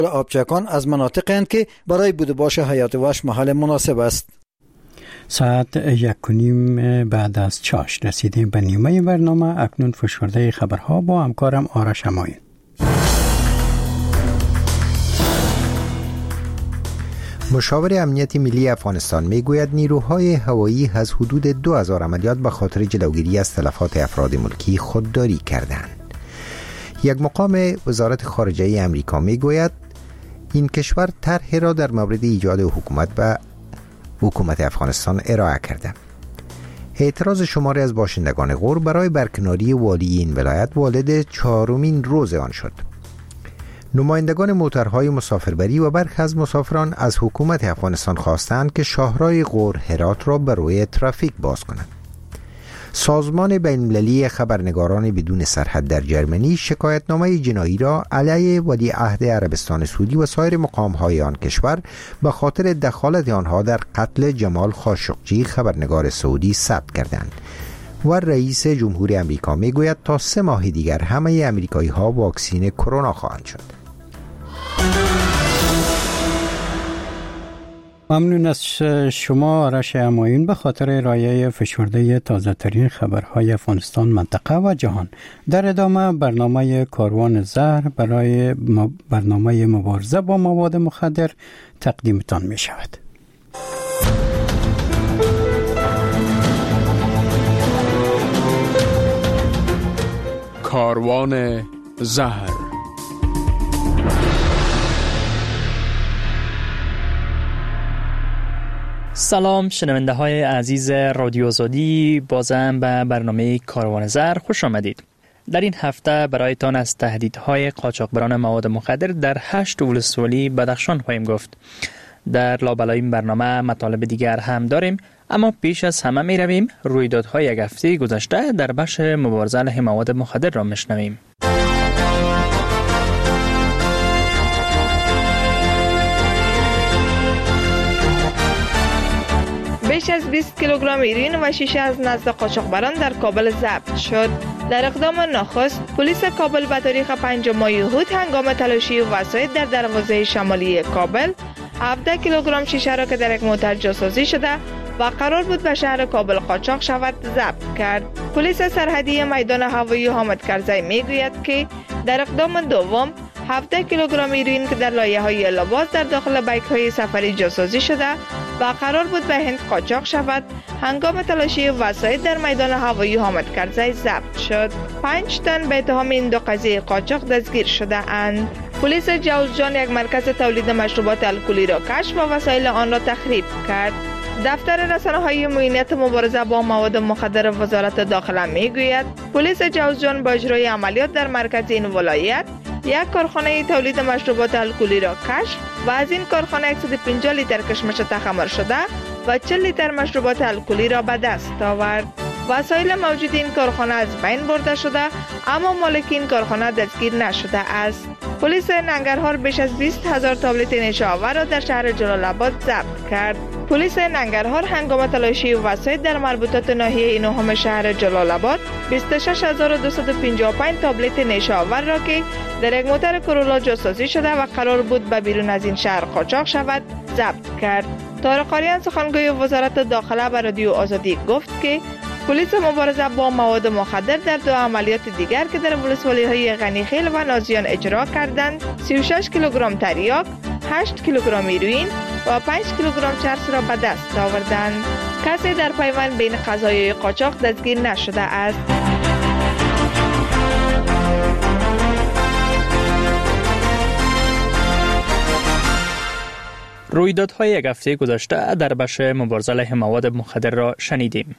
آبچکان از مناطقی هستند که برای بود و باش حیات وحش محل مناسب است. ساعت 1:30 بعد از چاش رسیدیم به نیمه برنامه. اکنون فشرده خبرها با همکارم آرش اماین. مشاور امنیت ملی افغانستان میگوید نیروهای هوایی از حدود 2000 عملیات به خاطر جلوگیری از تلفات افراد ملکی خودداری کردند. یک مقام وزارت خارجه امریکا میگوید این کشور طرحی را در مورد ایجاد حکومت افغانستان ارائه کرده. اعتراض شماری از باشندگان غور برای برکناری والی این ولایت والد 4مین روز آن شد. نمایندگان موترهای مسافربری و برخی از مسافران از حکومت افغانستان خواستند که شاهراه غور هرات را برای ترافیک باز کنند. سازمان بین‌المللی خبرنگاران بدون سرحد در جرمنی شکایتنامه جنایی را علیه ولیعهد عربستان سعودی و سایر مقام‌های آن کشور به خاطر دخالت آنها در قتل جمال خاشقجی خبرنگار سعودی ثبت کردند و رئیس جمهور امریکا میگوید تا 3 ماه دیگر همه امریکایی‌ها واکسین کرونا خواهند شد. ممنون از شما آرش اماین به خاطر ارائه فشرده تازه ترین خبرهای افغانستان، منطقه و جهان. در ادامه برنامه کاروان زهر برای برنامه مبارزه با مواد مخدر تقدیمتان می شود. کاروان زهر. سلام شنونده های عزیز رادیو آزادی، بازم به برنامه کاروان زهر خوش آمدید. در این هفته برایتان از تهدیدهای قاچاقبران مواد مخدر در 8 ولسوالی بدخشان خواهیم گفت. در لابلای این برنامه مطالب دیگر هم داریم، اما پیش از همه می رویم رویدادهای یک هفته گذشته در بخش مبارزه علیه مواد مخدر را میشنویم. بیش از 20 کیلوگرم هیروئین و شیشه از نزد قاچاقبران در کابل ضبط شد. در اقدام نخست، پلیس کابل به تاریخ 5 ماه اوت هنگام تلاشی وسایل در دروازه شمالی کابل 17 کیلوگرم شیشه را که در یک موتر جاسازی شده و قرار بود به شهر کابل قاچاق شود ضبط کرد. پلیس سرحدی میدان هوایی حامد کرزی میگوید که در اقدام دوم 17 کیلوگرم هیروئین که در لایه‌های لباس در داخل بیک‌های سفری جاسازی شده و قرار بود به هند قاچاق شود، هنگام تلاشی وسایل در میدان هوایی حامد کرزی ضبط شد. 5 تن به اتهام این دو قضیه قاچاق دستگیر شده اند. پلیس جوزجان یک مرکز تولید مشروبات الکلی را کشف و وسایل آن را تخریب کرد. دفتر رسانه‌های معاینات مبارزه با مواد مخدر وزارت داخله میگوید پلیس جوزجان با اجرای عملیات در مرکز این ولایت یک کارخانه تولید مشروبات الکلی را کشف و از این کارخانه 150 لیتر کشمش تخمر شده و 40 لیتر مشروبات الکلی را به دست آورد. وسایل موجود این کارخانه از بین برده شده اما مالک این کارخانه دستگیر نشده است. پلیس ننگرهار بیش از 20,000 تابلت نشه آور را در شهر جلال آباد ضبط کرد. پلیس ننگرهار هنگام تلاشی وسایل در مربوطات ناحیه نهم شهر جلال آباد 26255 تابلت نشه آور را که در یک موتر کرولا جاسازی شده و قرار بود به بیرون از این شهر قاچاق شود ضبط کرد. طارق آریان سخنگوی وزارت داخله به رادیو آزادی گفت که پلیس مبارزه با مواد مخدر در 2 عملیات دیگر که در ولسوالی‌های غنیخیل و نازیان اجرا کردند 36 کیلوگرم تریاک، 8 کیلوگرم هیروئین و 5 کیلوگرم چرس را به دست آوردند. کسی در پیوند بین قضایای قاچاق دستگیر نشده است. رویدادهای یک هفته گذشته در بخش مبارزه علیه مواد مخدر را شنیدیم.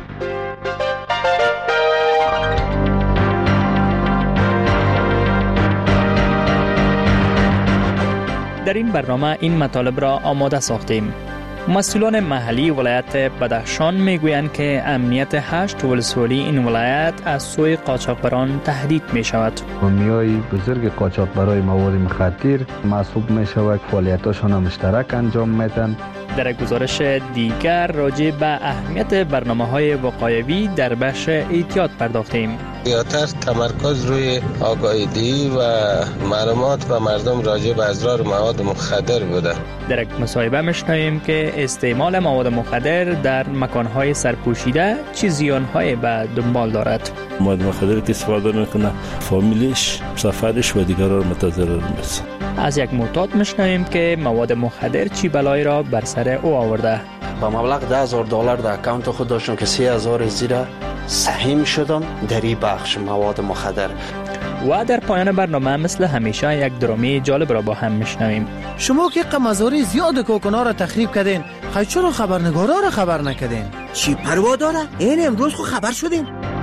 در این برنامه این مطالب را آماده ساختیم. مسئولان محلی ولایت بدخشان میگویند که امنیت 8 ولسوالی این ولایت از سوی قاچاقبران تهدید می شود. میای بزرگ قاچاقبرای مواد مخدر محسوب می شود، فعالیتاشان مشترک انجام میدن. در گزارش دیگر راجع به اهمیت برنامه‌های وقایوی در بخش احتیاط پرداختیم. زیادتر تمرکز روی آگاهی و معلومات به مردم راجع به اضرار مواد مخدر بوده. در یک مصاحبه میشنویم که استعمال مواد مخدر در مکانهای سرپوشیده چه زیانهای به دنبال دارد. مواد مخدر که استفاده میکنه فامیلش، سفرش و دیگران را متضرر میسازه. از یک معتاد میشنویم که مواد مخدر چی بلایی را بر سر او آورده. با مبلغ $10,000 در اکانت خود داشتم که 3,000 زیرا سهیم شدم در این بخش مواد مخدر. و در پایان برنامه مثل همیشه یک درامی جالب را با هم میشنویم. شما که قمازوری زیاد کوکنا را تخریب کردین، خیلی چرا خبرنگارا را خبر نکردین؟ چی پروا داره؟ این امروز خو خبر شدیم.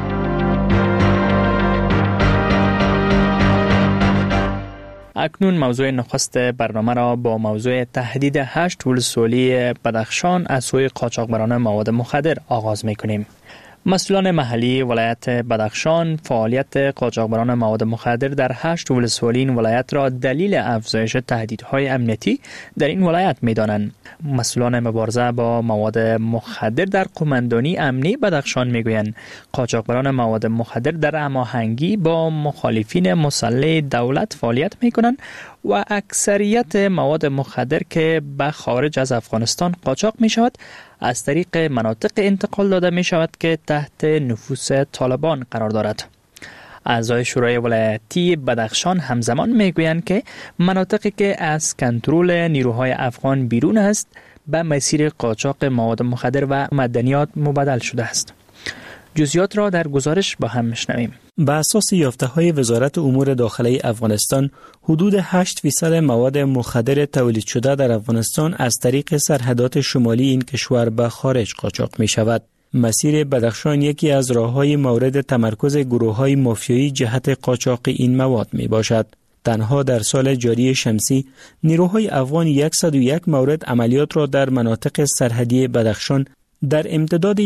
اکنون موضوع نخست برنامه را با موضوع تهدید 8 ولسوالی بدخشان از سوی قاچاقبران مواد مخدر آغاز می‌کنیم. مسئولان محلی ولایت بدخشان فعالیت قاچاقبران مواد مخدر در 8 ولسوالی این ولایت را دلیل افزایش تهدیدهای امنیتی در این ولایت می‌دانند. مسئولان مبارزه با مواد مخدر در قماندانی امنی بدخشان می‌گویند قاچاقبران مواد مخدر در هماهنگی با مخالفین مسلح دولت فعالیت می‌کنند و اکثریت مواد مخدر که به خارج از افغانستان قاچاق می‌شود از طریق مناطق انتقال داده می‌شود که تحت نفوذ طالبان قرار دارد. اعضای شورای ولایتی بدخشان همزمان میگویند که مناطقی که از کنترل نیروهای افغان بیرون است به مسیر قاچاق مواد مخدر و معدنیات مبادل شده است. جزئیات را در گزارش با هم میشنویم. به اساس یافته‌های وزارت امور داخلی افغانستان، حدود 8% مواد مخدر تولید شده در افغانستان از طریق سرحدات شمالی این کشور به خارج قاچاق می شود. مسیر بدخشان یکی از راه‌های مورد تمرکز گروه‌های مافیایی جهت قاچاق این مواد می باشد. تنها در سال جاری شمسی، نیروهای افغان 101 مورد عملیات را در مناطق سرحدی بدخشان در امتداد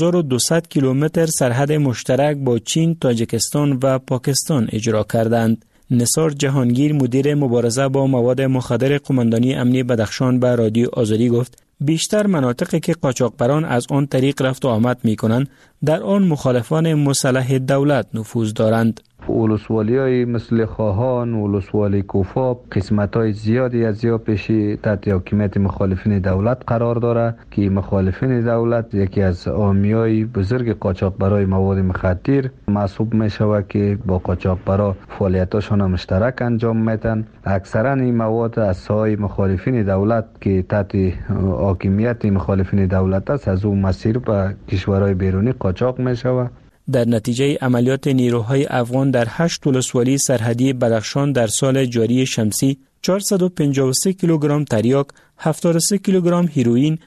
1200 کیلومتر سرحد مشترک با چین، تاجیکستان و پاکستان اجرا کردند. نثار جهانگیر مدیر مبارزه با مواد مخدر قماندانی امنی بدخشان به رادیو آزادی گفت بیشتر مناطقی که قاچاقبران از آن طریق رفت و آمد می‌کنند در آن مخالفان مسلح دولت نفوذ دارند. ولسوالی‌های مثل خواهان، ولسوالی کوفاب، قسمت‌های زیادی از یا پیشی تحت حاکمیت مخالفین دولت قرار داره که مخالفین دولت یکی از حامیای بزرگ قاچاقبرای مواد مخدر محسوب می‌شود که با قاچاقبرا فعالیتاشون مشترک انجام میدن. اکثرا این مواد از سای مخالفین دولت که تحت حاکمیت مخالفین دولت است از اون مسیر به کشورهای بیرونی قاچاق می‌شود. در نتیجه عملیات نیروهای افغان در 8 ولسوالی سرحدی بدخشان در سال جاری شمسی 453 کیلوگرم تریاک، 73 کیلوگرم هیروئین،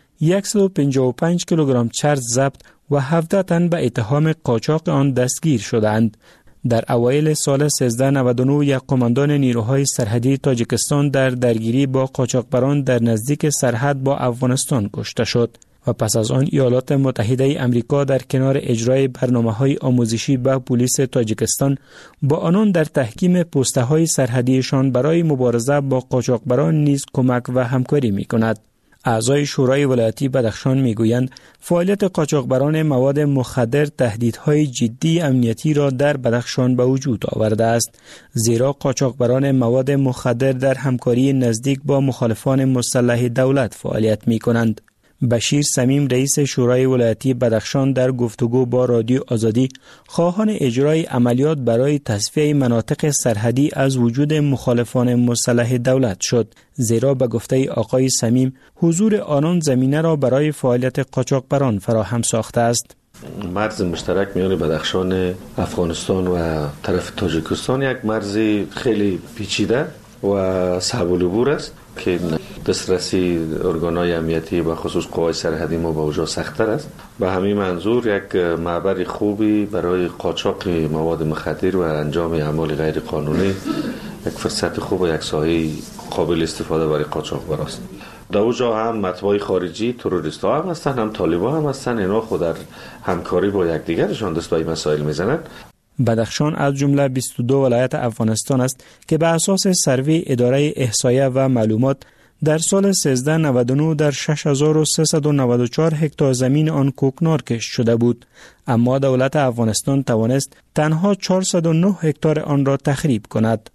155 کیلوگرم چرس ضبط و 17 تن به اتهام قاچاق آن دستگیر شدند. در اوایل سال 1399 یک قماندان نیروهای سرحدی تاجیکستان در درگیری با قاچاقبران در نزدیک سرحد با افغانستان کشته شد و پس از آن ایالات متحده آمریکا در کنار اجرای برنامه‌های آموزشی به پلیس تاجیکستان با آنان در تحکیم پسته‌های سرحدیشان برای مبارزه با قاچاقبران نیز کمک و همکاری می‌کند. اعضای شورای ولایتی بدخشان میگویند فعالیت قاچاقبران مواد مخدر تهدیدهای جدی امنیتی را در بدخشان به وجود آورده است، زیرا قاچاقبران مواد مخدر در همکاری نزدیک با مخالفان مسلح دولت فعالیت می‌کنند. بشیر سمیم رئیس شورای ولایتی بدخشان در گفتگو با رادیو آزادی خواهان اجرای عملیات برای تصفیه مناطق سرحدی از وجود مخالفان مسلح دولت شد، زیرا به گفته آقای سمیم حضور آنان زمینه را برای فعالیت قاچاقبران فراهم ساخته است. مرز مشترک میان بدخشان افغانستان و طرف تاجیکستان یک مرز خیلی پیچیده و صعب العبور است که دسترسی ارگان‌های امنیتی و خصوص قوای سرحدی ما با اوجا سخت‌تر است. به همین منظور یک معبر خوبی برای قاچاق مواد مخدر و انجام اعمال غیر قانونی، یک فرصت خوب و یک ساحه قابل استفاده برای قاچاقبران است. در اوجا هم مطبوع خارجی، تروریست‌ها هم هستن، هم طالبان هم هستن، اینا خود در همکاری با یکدیگرشان دست به این مسائل میزنند. بدخشان از جمله 22 ولایت افغانستان است که به اساس سروی اداره احصایه و معلومات در سال 1399 در 6394 هکتار زمین آن کوکنار کشت شده بود، اما دولت افغانستان توانست تنها 409 هکتار آن را تخریب کند.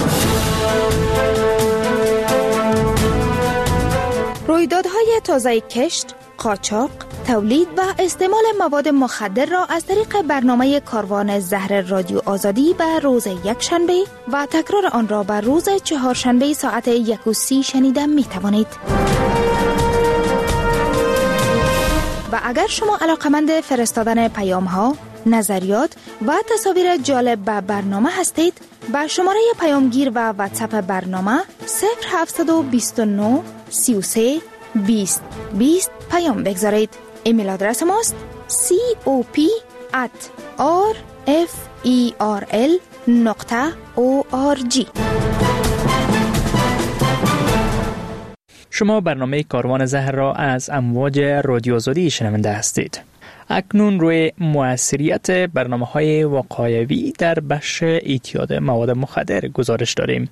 رویدادهای تازه کشت، قاچاق، تولید و استعمال مواد مخدر را از طریق برنامه کاروان زهر رادیو آزادی به روز یکشنبه و تکرار آن را به روز چهارشنبه ساعت 1:30 شنیده می توانید. و اگر شما علاقمند فرستادن پیام ها، نظریات و تصاویر جالب به برنامه هستید، با شماره پیامگیر و واتساپ برنامه 0729 33 20 20 پیام بگذارید. ایمیل آدرس ماست cop@rferl.org. شما برنامه کاروان زهر را از امواج رادیو آزادی شنونده هستید. اکنون روی مؤثریت برنامه‌های وقایوی در بخش اعتیاد مواد مخدر گزارش داریم.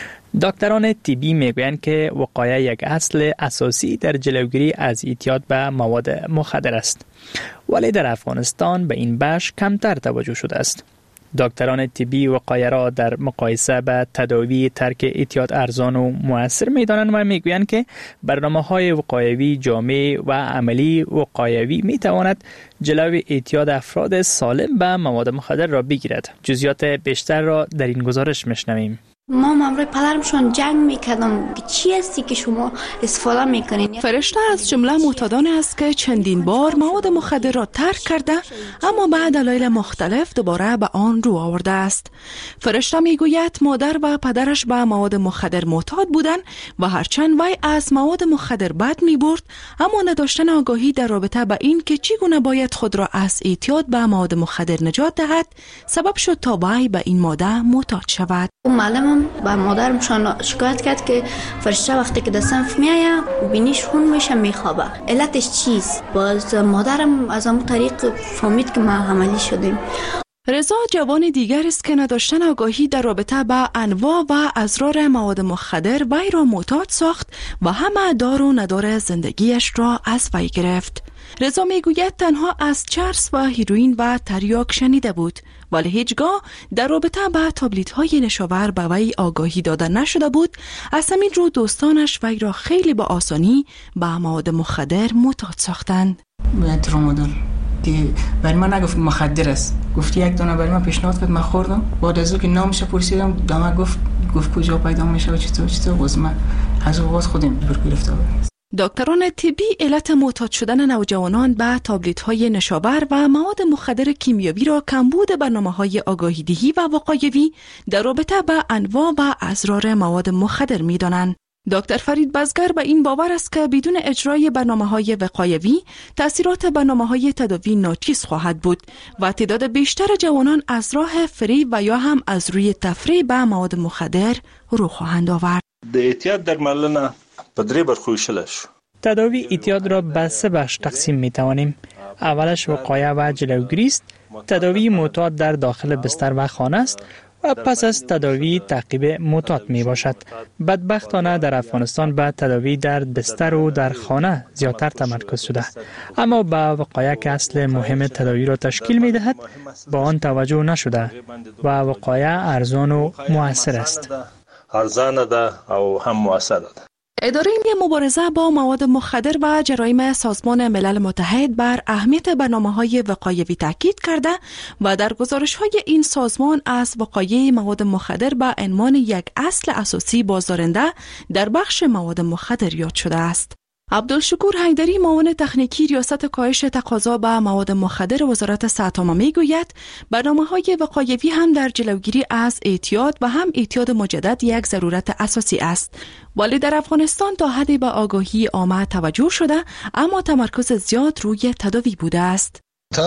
دکتران طبی میگویند که وقایه یک اصل اساسی در جلوگیری از اعتیاد به مواد مخدر است، ولی در افغانستان به این بخش کمتر توجه شده است. دکتران طبی وقایه را در مقایسه به تداوی ترک اعتیاد ارزان و مؤثر می‌دانند و میگویند که برنامه‌های وقایوی جامع و عملی وقایوی می‌تواند جلوی اعتیاد افراد سالم به مواد مخدر را بگیرد. جزئیات بیشتر را در این گزارش می‌شنویم. ما امروی پدرمشون جنگ میکردم که چی هستی که شما استفاده میکنین. فرشته از جمله معتادان است که چندین بار مواد مخدر را ترک کرده اما به دلایل مختلف دوباره به آن رو آورده است. فرشته میگوید مادر و پدرش به مواد مخدر معتاد بودند و هرچند وی از مواد مخدر بد میبرد اما نداشتن آگاهی در رابطه با این که چگونه باید خود را از اعتیاد به مواد مخدر نجات دهد سبب شد تا وی به این ماده معتاد شود. معلمم با مادرمشان شکایت کرد که فرشته وقتی که در صنف میایه بینیش خون میشه میخوابه. علتش چیست؟ باز مادرم از همون طریق فهمید که ما عملی شدیم. رضا جوان دیگر است که نداشتن آگاهی در رابطه با انواع و اسرار مواد مخدر وی را معتاد ساخت و همه دار و ندار زندگیش را از وی گرفت. رضا میگوید تنها از چرس و هیروئین و تریاک شنیده بود ولی هیچگاه در رابطه با تابلیت‌های نشاور به وی آگاهی داده نشده بود. از همین رو دوستانش وی را خیلی با آسانی به مواد مخدر معتاد ساختند. ترامادول دیگه برای من نگفت مخدر است، گفت یک دانه برای من پیشنهاد کرد، من خوردم. بعد از اون که نامش پرسیدم دامه گفت کجا پیدا میشه و چطور باز من از اون خودم بر گرفتم. دکتران طبی علت معتاد شدن نوجوانان به تابلیت‌های نشابر و مواد مخدر کیمیاوی را کمبود برنامه‌های آگاهی‌دهی و وقایوی در رابطه با انواع و اسرار مواد مخدر می‌دانند. دکتر فرید بزگر به این باور است که بدون اجرای برنامه‌های وقایوی تأثیرات برنامه‌های تداوی ناچیز خواهد بود و تعداد بیشتر جوانان از راه فریب و یا هم از روی تفریح به مواد مخدر رو خواهند آورد. د اعتیاد درملنه په درې برخو ویشلی شو. تداوی اعتیاد را به 3 بخش تقسیم می توانیم. اولش وقایه و جلوگیری است. تداوی معتاد در داخل بستر و خانه است و پس از تداوی تعقیب معتاد می باشد. بدبختانه در افغانستان به تداوی در بستر و در خانه زیادتر تمرکز شده، اما به وقایه که اصل مهم تداوی را تشکیل می دهد با آن توجه نشده و وقایه ارزان و مؤثر است. ارزانه ده او هم مؤثره ده. اداره مبارزه با مواد مخدر و جرایم سازمان ملل متحد بر اهمیت برنامه‌های وقایوی تاکید کرده و در گزارش‌های این سازمان از وقایع مواد مخدر به عنوان یک اصل اساسی بازدارنده در بخش مواد مخدر یاد شده است. عبدالشکور حیدری معاون تکنیکی ریاست کاهش تقاضا به مواد مخدر وزارت صحت عامه میگوید برنامه‌های وقایوی هم در جلوگیری از اعتیاد و هم اعتیاد مجدد یک ضرورت اساسی است، ولی در افغانستان تا حدی به آگاهی عامه توجه شده اما تمرکز زیاد روی تداوی بوده است.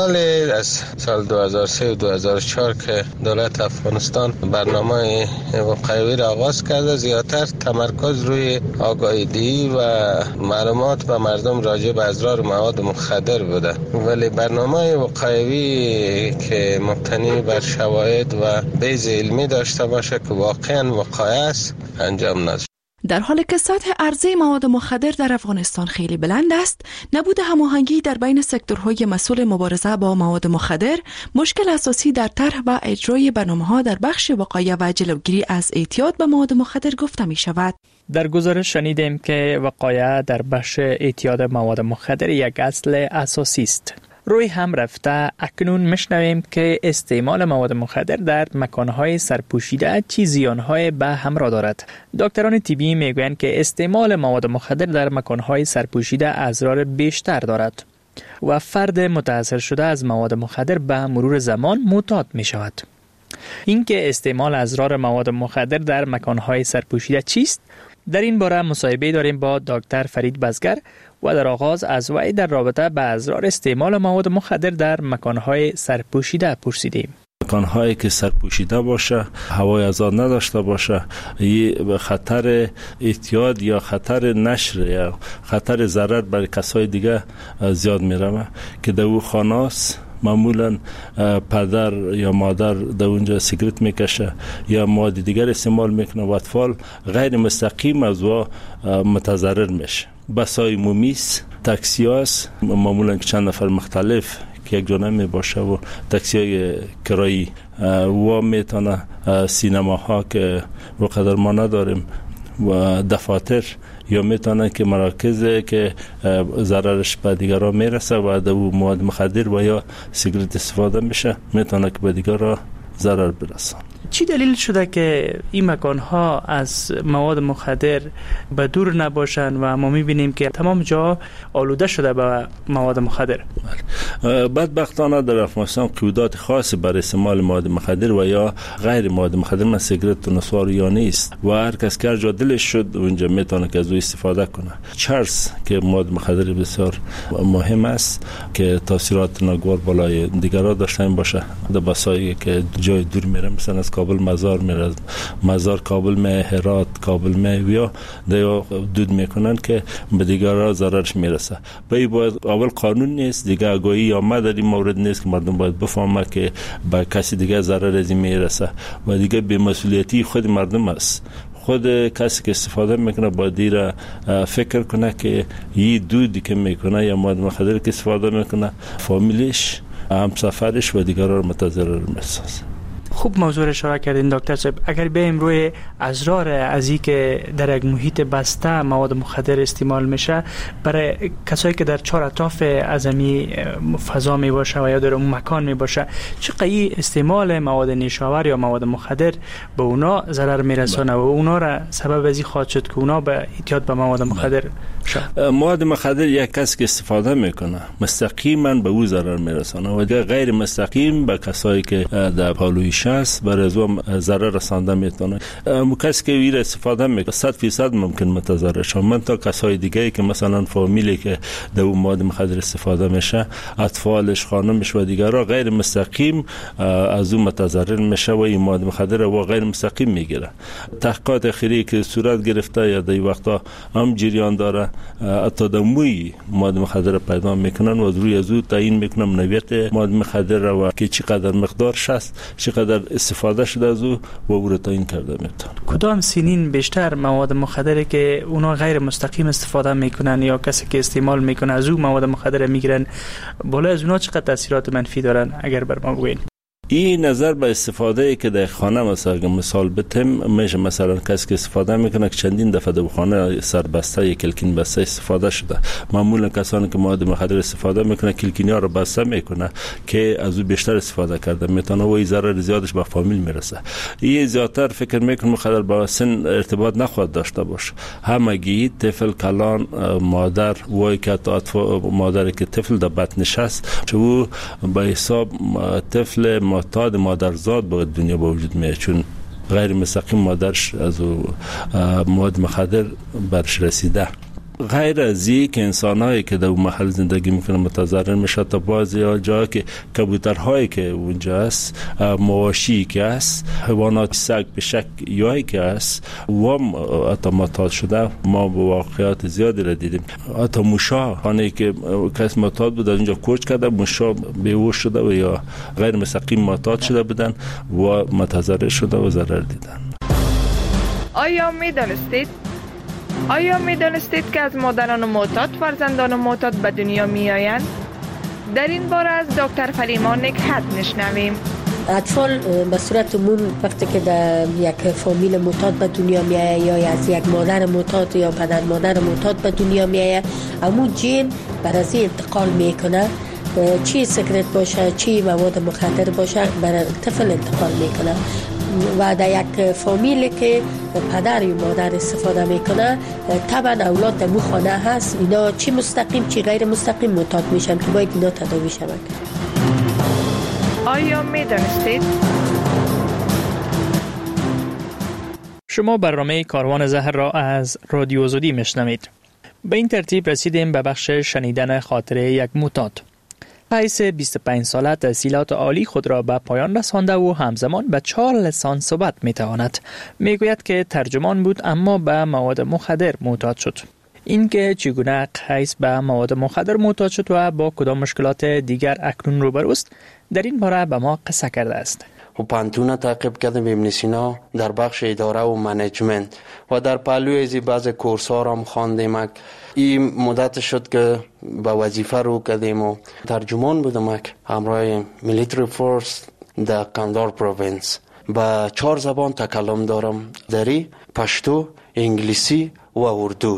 از سال 2003 و 2004 که دولت افغانستان برنامه وقایوی را آغاز کرده، زیادتر تمرکز روی آگاهی‌دهی و معلومات به مردم راجع به اضرار مواد مخدر بوده، ولی برنامه وقایوی که مبتنی بر شواهد و بیض علمی داشته باشه که واقعا وقایع است انجام نشد. در حالی که سطح عرضه مواد مخدر در افغانستان خیلی بلند است، نبود هماهنگی در بین سکتورهای مسئول مبارزه با مواد مخدر مشکل اساسی در طرح و اجرای برنامه‌ها در بخش وقایع و جلوگیری از اعتیاد به مواد مخدر گفته می شود. در گزارش شنیدیم که وقایع در بخش اعتیاد مواد مخدر یک اصل اساسی است. روی هم رفته اکنون میشنویم که استعمال مواد مخدر در مکانهای سرپوشیده چه زیانهای به همراه دارد. دکتران طبی میگویند که استعمال مواد مخدر در مکانهای سرپوشیده اضرار بیشتر دارد و فرد متاثر شده از مواد مخدر به مرور زمان معتاد می شود. اینکه استعمال اضرار مواد مخدر در مکانهای سرپوشیده چیست؟ در این باره مصاحبه داریم با دکتر فرید بزگر و در آغاز از وی در رابطه با اضرار استعمال مواد مخدر در مکانهای سرپوشیده پرسیدیم. مکانهایی که سرپوشیده باشه، هوای آزاد نداشته باشه، خطر اعتیاد یا خطر نشر یا خطر ضرر برای کسای دیگه زیاد میره که در او خاناس معمولا پدر یا مادر در اونجا سیگرت میکشه یا مواد دیگر استعمال میکنه و اطفال غیر مستقیم از او متضرر میشه. بسای مومیس، تاکسیاس معمولا چند نفر مختلف که یک جانب می باشه و تاکسی های کرایی و میتونه سینماها که وقدر ما نداریم و دفاتر یا میتونه که مراکز که ضررش به دیگران میرسه و در مواد مخدر و یا سیگرت استفاده میشه میتونه که به دیگران ضرر برسه. چی دلیل شده که این مکانها از مواد مخدر به دور نباشن و ما میبینیم که تمام جا آلوده شده به مواد مخدر؟ بدبختانه در افغانستان قیودات خاصی برای استعمال مواد مخدر و یا غیر مواد مخدر من سیگرت و نسوار یا نیست و هر کس که هر جا دلش شد اونجا میتونه که از او استفاده کنه. چرس که مواد مخدر بسیار مهم است که تاثیرات ناگوار بالای دیگران داشته باشه. در بسایی که جای دور میره مثلا از کابل مزار میره، مزار کابل می هرات کابل می یا دود میکنن که به دیگران ضررش میرسه. باید اول قانون نیست دیگه، آگاهی یا مداری مورد نیست که مردم باید بفهمه که به کسی دیگه ضرر از این میرسه و دیگه به مسئولیتی خود مردم است. خود کسی که استفاده میکنه باید دیر فکر کنه که یه دودی که میکنه یا مواد مخدر که استفاده میکنه فامیلش، همسفرش و دیگران رو متضرر میسازه. خوب موضوع اشاره کردین دکتر صاحب. اگر بیایم روی اضرار از این که در یک محیط بسته مواد مخدر استعمال میشه برای کسایی که در چهار اطراف ازمی فضا می باشه و یا در اون مکان می باشه، چقدر استعمال مواد نیشاور یا مواد مخدر به اونا ضرر میرسونه و اونا را سبب از این خواهد شد که اونا به اعتیاد به مواد مخدر شد؟ مواد مخدر یک کس که استفاده میکنه مستقیما به او ضرر میرسونه و غیر مستقیم به کسایی که در پالویش است برای از او ضرر رسانده میتونه. کسی که ویر استفاده میکنه 100% ممکن متضرر شه. من تا کسای دیگه که مثلا فامیلی که در اون مواد مخدر استفاده میشه، اطفالش، خانمش و دیگران غیر مستقیم از اون متضرر میشه و این مواد مخدر رو غیر مستقیم میگیره. تحقیقات اخیری که صورت گرفته یا در این وقتا هم جریان داره، حتی دموی مواد مخدر پیدا میکنن و روی از او تعیین میکنن نوعیت مواد مخدر و که چقدر مقدارش است، چقدر استفاده شده از او و او رو تعیین کرده میتونه. کدام سنین بیشتر مواد مخدر که اونا غیر مستقیم استفاده میکنن یا کسی که استعمال میکنه از او مواد مخدر میگیرن، بالا از اونا چقدر تاثیرات منفی دارن اگر بر ما بگوین؟ این نظر به استفاده که در خانه مثال بتم میشه مثلا کسی که استفاده میکنه که چندین دفعه در خانه سربسته یا کلکین بسته استفاده شده. معمولا کسانی که مواد مخدر استفاده میکنه کلکینی ها رو بسته میکنه که از او بیشتر استفاده کرده میتونه و این ضرر زیادش به فامیل میرسه. این زیادتر فکر میکنه مخدر با سن ارتباط نخواهد داشته باشه. همگی طفل، کلان، مادر وای که مادری که طفل در بطنش هست چه او به حساب طفل معتاد مادرزاد به دنیا با وجود میاد، چون غیر مستقیم مادرش از مواد مخدر برش رسیده. غیر از این که انسان‌هایی که در اون محل زندگی میکنن متضرر میشه، تا بعضی جاها که کبوترهایی که اونجا هست، مواشی که هست، حیوانات سگ پشک یایی که هست و حتی معتاد شده. ما با واقعیات زیادی را دیدیم. حتی موشا خانه که کس معتاد بود اونجا کوچ کرده، موشا بیهوش شده و یا غیر مستقیم معتاد شده بودن و متضرر شده و ضرر دیدن. آیا می‌دانستید آیا می دانستید که از مادران معتاد فرزندان معتاد به دنیا می آیند؟ در این باره از دکتر فلیما نکهت نشنویم. اطفال به صورت عموم وقتی که در یک فامیل معتاد به دنیا می آید یا از یک مادر معتاد یا پدر مادر معتاد به دنیا می آید، همون جین بر از انتقال می کنه، چی سیگرت باشه چی مواد مخدر باشه بر طفل انتقال می کنه. و در یک فامیلی که پدر یا مادر استفاده میکنه طبعا اولاد در مو خانه هست، اینا چی مستقیم چی غیر مستقیم معتاد میشن که باید اینا تداوی شود. آیا میدانستید؟ شما برنامه کاروان زهر را از رادیو آزادی میشنوید. به این ترتیب رسیدیم به بخش شنیدن خاطره یک معتاد. قیس 25 ساله تحصیلات عالی خود را به پایان رسانده و همزمان به 4 لسان صحبت میتواند. میگوید که ترجمان بود اما به مواد مخدر معتاد شد. اینکه چگونه قیس به مواد مخدر معتاد شد و با کدام مشکلات دیگر اکنون روبروست، در این باره به ما قصه کرده است. و پانتون تعقیب کردم ابن سینا در بخش اداره و منیجمنت و در پهلوی از بعض کورس ها را هم خواندیم. این مدت شد که به وظیفه رو کردیم و ترجمان بودم همراه میلیتری فورس در کندهار پروینس. با 4 زبان تکلم دارم، دری، پشتو، انگلیسی و اردو.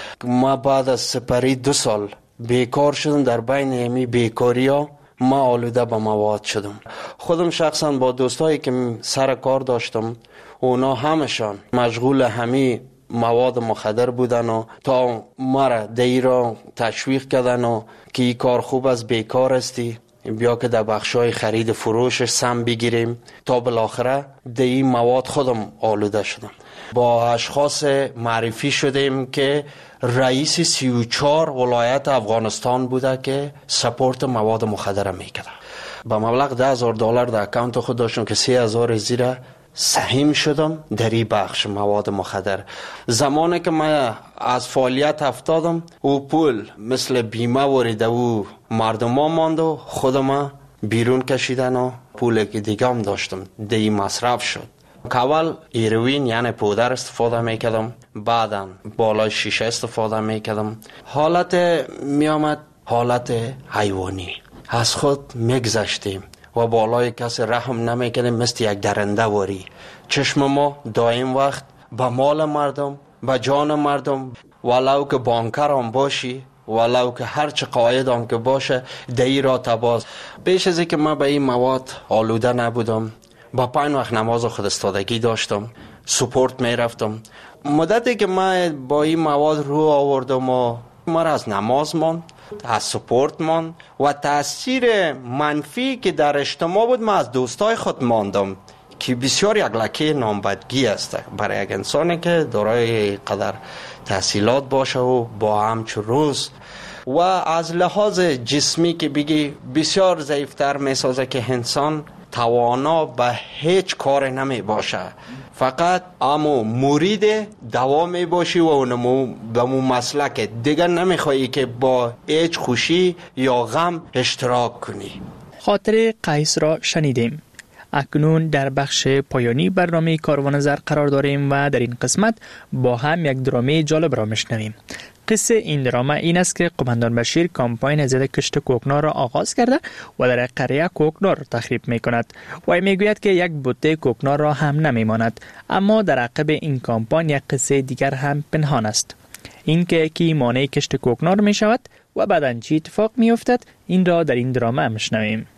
ما بعد از سپری 2 سال بیکار شدم. در بین همی بیکاری ها ما آلوده به مواد شدم. خودم شخصا با دوستایی که سر کار داشتم اونا همشان مشغول همی مواد مخدر بودن و تا مرا دی را تشویق کردن و که این کار خوب است، بیکار استی، بیا که در بخشای خرید فروشش سم بگیریم. تا بالاخره دی مواد خودم آلوده شدم. با اشخاص معرفی شدیم که رئیس 34 ولایت افغانستان بوده که سپورت مواد مخدر میکرده. با مبلغ $10,000 در اکانت خود داشتم که 3,000 زیر سهم شدم در این بخش مواد مخدر. زمانی که من از فعالیت افتادم او پول مثل بیمه وریده و مردم ها ماند و خودم بیرون کشیدن و پول که دیگه هم داشتم دی مصرف شد. اول هیروین یعنی پودر استفاده میکردم، بعدا بالای شیشه استفاده میکردم. حالت میامد حالت حیوانی، از خود میگذشتیم و بالای کسی رحم نمیکردیم، مثل یک درنده واری. چشم ما دائم وقت به مال مردم، به جان مردم، ولو که بانکر هم باشی، ولو که هر چه قاید هم که باشه دی را تباز. بیش از که من به این مواد آلوده نبودم، با 5 وقت نماز خود استادگی داشتم، سپورت می رفتم. مدتی که من با این مواد رو آوردم و مرا از نماز ماند، از سپورت ماند و تاثیر منفی که در اجتماع بود من از دوستای خود ماندم که بسیار یک لکه نامبدگی است برای یک انسانی که دارای قدر تحصیلات باشه و با همچو روز و از لحاظ جسمی که بگی بسیار ضعیفتر می سازه که انسان توانا به هیچ کار نمی باشه، فقط اما مرید دوا می باشی و اونمو به مو مسلک دیگر نمی خواهی که با هیچ خوشی یا غم اشتراک کنی. خاطر قیس را شنیدیم. اکنون در بخش پایانی برنامه کاروان زر قرار داریم و در این قسمت با هم یک درامه جالب را میشنویم. قصه این درامه این است که قماندان بشیر کامپاین ضد کشت کوکنار را آغاز کرده و در قریه کوکنار را تخریب می کند و میگوید که یک بوته کوکنار را هم نمی ماند. اما در عقب این کامپاین یک قصه دیگر هم پنهان است. این که کی مانع کشت کوکنار می شود و بعداً چی اتفاق می افتد، این را در این درامه میشنویم.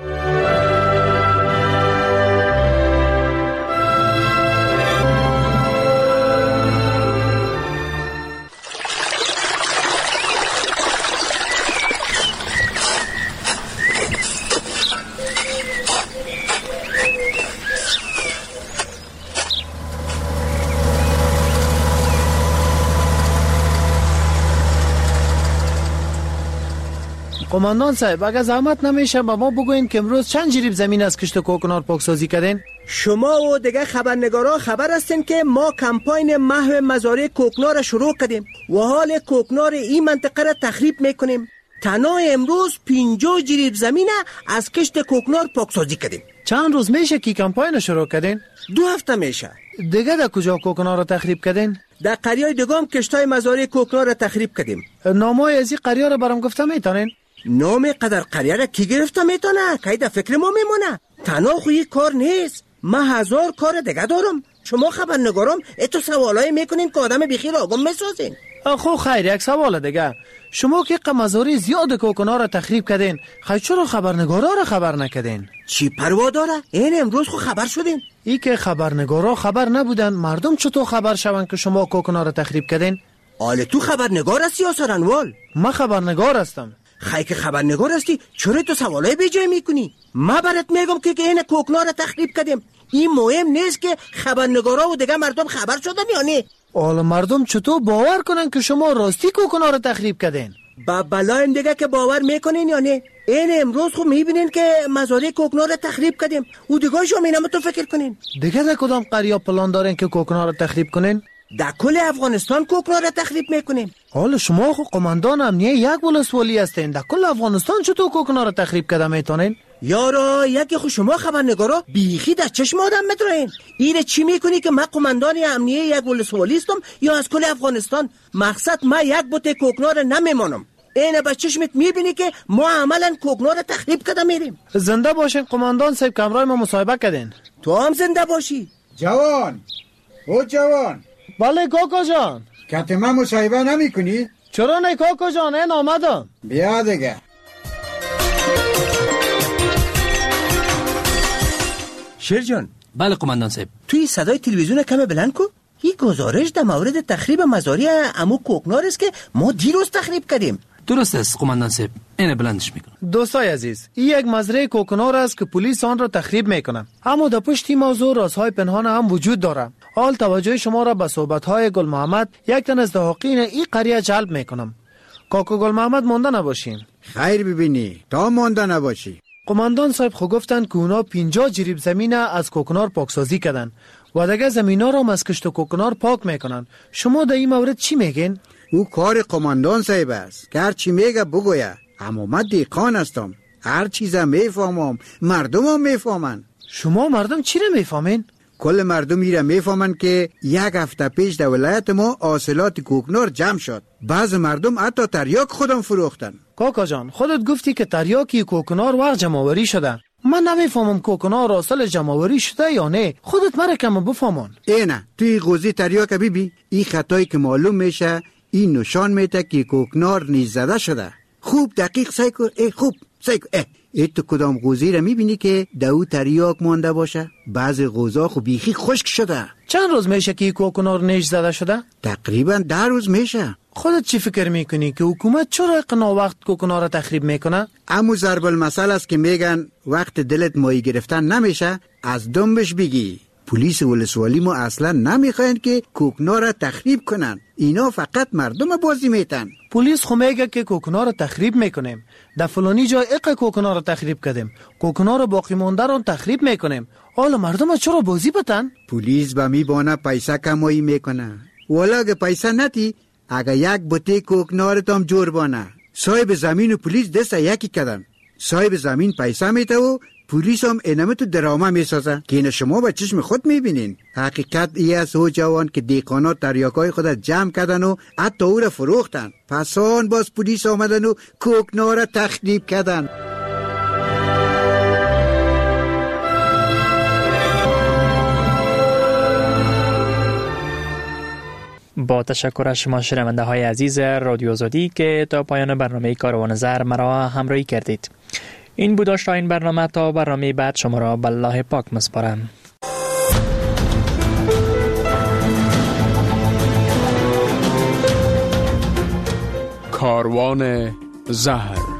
قماندان صاحب، اگر زحمت نمیشه با ما بگوین که امروز چند جریب زمین از کشت کوکنار پاکسازی کردین؟ شما و دیگه خبرنگارا خبر هستین که ما کمپاین محو مزارع کوکنار شروع کردیم و حال کوکنار این منطقه را تخریب میکنیم. تنها امروز 50 جریب زمین از کشت کوکنار پاکسازی کردیم. چند روز میشه که کمپاین شروع کردین؟ 2 هفته میشه. دیگه در کجا کوکنار را تخریب کردین؟ در قریه دگام کشتای مزارع کوکنار را تخریب کردیم. نامای از این قریه را برام گفته میتونین؟ نام قدر قریه را کی گرفته میتونه؟ کی در فکر ما میمونه؟ تنها خوی کار نیست، من 1000 کار دیگه دارم. شما خبرنگارم اتو سوالای میکنین که آدم بیخیر آگم میسازین. خب خیر، یک سوال دیگه. شما که مزارع زیاد کوکنار را تخریب کردین، خیر چرا خبرنگارا را خبر نکردین؟ چی پروا داره؟ این امروز خو خبر شدین. ای که خبرنگارا خبر نبودن، مردم چطور خبر شون که شما کوکنار را تخریب کردین؟ آله تو خبرنگار هستی یا سرانوال؟ من خبرنگار هستم. خیر که خبرنگار هستی چرا تو سوالای بیجای میکنی؟ من برات میگم که این کوکنار را تخریب کردیم. این مهم نیست که خبرنگارا و دیگه مردم خبر شدن یا نه. حالا مردم چطور باور کنن که شما راستی کوکنار را تخریب کردین؟ با بلایم دیگه که باور میکنین یا نه. این امروز خب میبینین که مزارع کوکنار را تخریب کردیم و دیگه شما اینم تو فکر کنین. دیگه در کدام قریه پلان دارین که کوکنار را تخریب کنین؟ در کل افغانستان کوکنار را تخریب میکنیم. حالا شما خو قماندان امنیه یک ولسوالی هستین، در کل افغانستان چطور کوکنار را تخریب کرده میتونین؟ یارا یکی خو شما خبرنگارا بیخی در چشم آدم میترین. اینه چی میکنی که من قماندان امنیه یک ولسوالی هستم یا از کل افغانستان؟ مقصد من یک بوته کوکنار نمیمانم. اینه به چشمت میبینی که ما عملا کوکنار تخریب کرده میریم. زنده باشین قماندان صاحب، کمرای ما مصاحبه کردین. تو هم زنده باشی. جوان او جوان. بله کاکا جان. کت من مصاحبه نمی کنی؟ چرا نه کاکا جان، این آمدم. بیا دیگه. شیر جان. بله قماندان صاحب. توی صدای تلویزیون کم بلند کو. این گزارش در مورد تخریب مزارع عمو کوکنار است که ما دیروز تخریب کردیم. درست است قماندان صاحب، اینه بلندش میکنم. دوستای عزیز، این یک مزرعه کوکنار است که پلیس آن را تخریب میکنه، اما در پشت این موضوع رازهای پنهان هم وجود داره. حال توجه شما را به صحبت‌های گل محمد، یک تن از دهاقین این قریه جلب میکنم. کاکو گل محمد مانده نباشین. خیر ببینی تا مانده نباشی. قماندان صاحب خو گفتن که اونا 50 جریب زمین از کوکنار پاکسازی کردن و دیگه زمینا را از کشت کوکنار پاک میکنن. شما در این مورد چی میگین؟ او کار قماندان صاحب است که هر چی میگه بگویه. اما من دیقان هستم، هر چیزا میفهمم، مردم هم میفهمن. شما مردم چی را میفهمین؟ کل مردم میره میفهمن که یک هفته پیش در ولایت ما حاصلات کوکنار جمع شد. بعض مردم حتی تریاک خودم فروختن. کاکا جان خودت گفتی که تریاکی کوکنار وقت جمع‌آوری شده. من نمیفهمم کوکنار حاصل جمع‌آوری شده یا نه. خودت مرا کم بفهمون. اینه توی قوزی تریاک بیبی این خطایی که معلوم میشه این نشان میده که کوکنار نیز زده شده. خوب دقیق سعی کن. خوب سعی کن. تو کدام قوزی را میبینی که دو تریاک مانده باشه؟ بعض قوزا خو بیخی خشک شده. چند روز میشه که کوکنار نیش زده شده؟ تقریبا 10 روز میشه. خودت چی فکر میکنی که حکومت چرا اقنا وقت کوکنار را تخریب میکنه؟ امو ضرب المثل است که میگن وقت دلت ماهی گرفتن نمیشه از دنبش بگی. پلیس ولسوالی ما اصلا نمیخواین که کوکنار را تخریب کنن. اینا فقط مردم بازی میتن. پلیس خو میگه که کوکنار را تخریب میکنیم. در فلانی جای کوکنار را تخریب کردیم. کوکنار باقی مانده را تخریب میکنیم. حالا مردم چرا بازی بتن؟ پلیس با میبانه پیسه کمایی میکنه. والا اگه پیسه نتی اگه یک بوته کوکنار تام جور بانه. صاحب زمین و پلیس دست یکی کردن. صاحب زمین پیسه میته و پلیس هم اینمه تو درامه میسازه که این شما با چشم خود میبینین. حقیقت ای است او جوان که دیقانات تریاکای خود جمع کردن و حتی او را فروختن. پس آن باز پلیس آمدن و کوکنار را تخریب کردن. با تشکر از شما شنونده های عزیز رادیو آزادی که تا پایان برنامه کاروان زر مرا همراهی کردید. این بود داشت این برنامه. تا برنامه بعد شما را به الله پاک میسپارم. کاروان زهر